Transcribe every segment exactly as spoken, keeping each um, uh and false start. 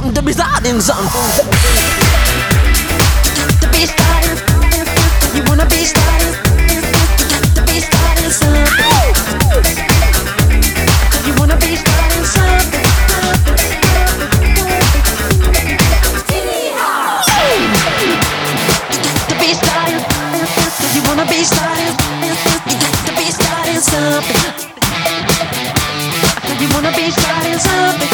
something to be starting something. To be starting, you wanna be starting. To be starting something. You wanna be starting something. To be starting, you wanna be starting. To be starting something. You wanna be starting something.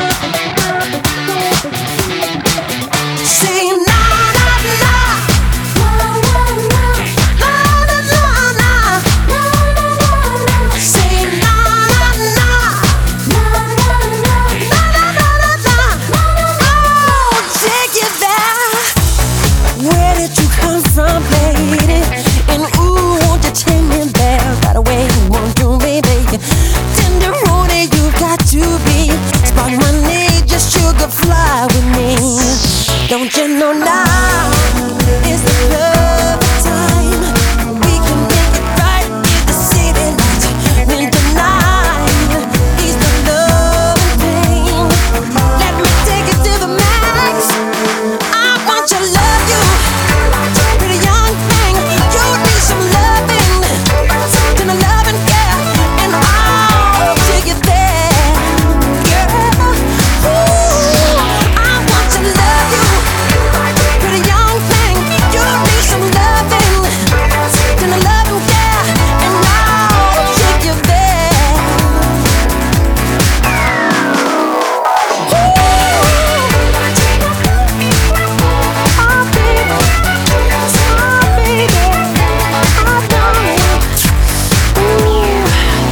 Say na na na, na na na, na na na, na na na. Say na na na, na na na, na na na, na na. Oh, take you there. Where did you come from, lady? And ooh, won't you take me there right away? Won't you, baby? Tender roadie, you got to be. Spark my need, just sugar fly with me. Don't you know now is the perfect time? We can make it right in the city lights. When tonight is the love and pain. Let me take it to the max. I want to love you, pretty young thing. You need some loving, then a loving care, and I'll take you there, girl. Ooh, I want to love you. Pretty young thing, you need some loving, then a loving care, and I'll take you there. Oh baby, oh baby, I know you. Ooh.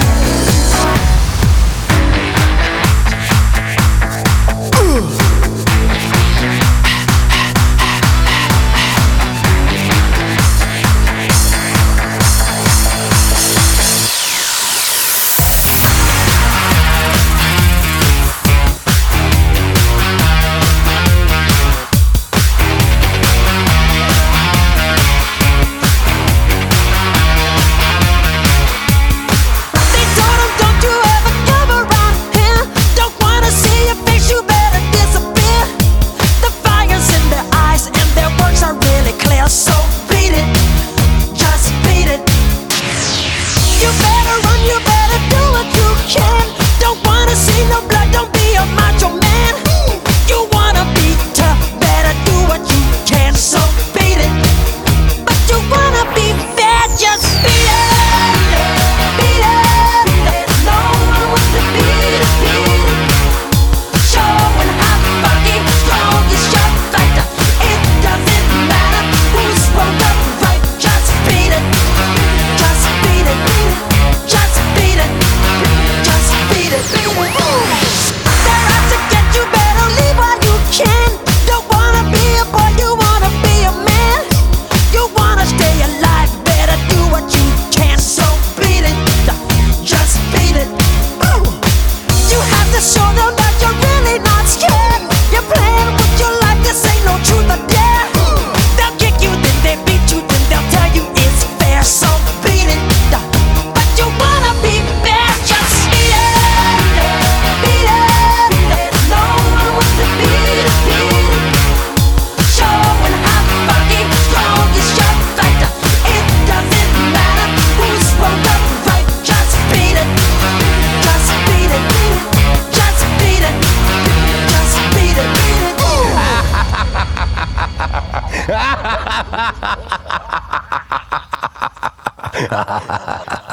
They told him, don't you ever come around here. Don't wanna see your face, you better disappear. The fire's in their eyes and their words are really clear. So beat it, just beat it. You better run, you better do what you can. Don't wanna see no blood, don't be a macho man. You wanna be tough, better do what you can. So beat it, but you wanna be fair, just beat it. Beat it, there's no one wants to beat it, beat it. Showing how fucking strong is your fighter. It doesn't matter who's wrong or right, just beat it. Just beat it, just beat it, just beat it, beat it. They're out to get you, better leave while you can. Don't wanna be a boy, you wanna be a man. You wanna stay alive, better do what you can. So beat it, just beat it. Ooh. You have to show them that you're really not scared. You're playing with your life, this ain't no truth or dare. They'll kick you, then they beat you, then they'll tell you it's fair. So beat it, but you wanna be fair, just beat it. Beat it, there's no one wants to beat it, beat it. Showing how fucking strong is your fighter. It doesn't matter who's wrong or right, just beat it. Just beat it, just beat it, just beat it, beat it. Ooh.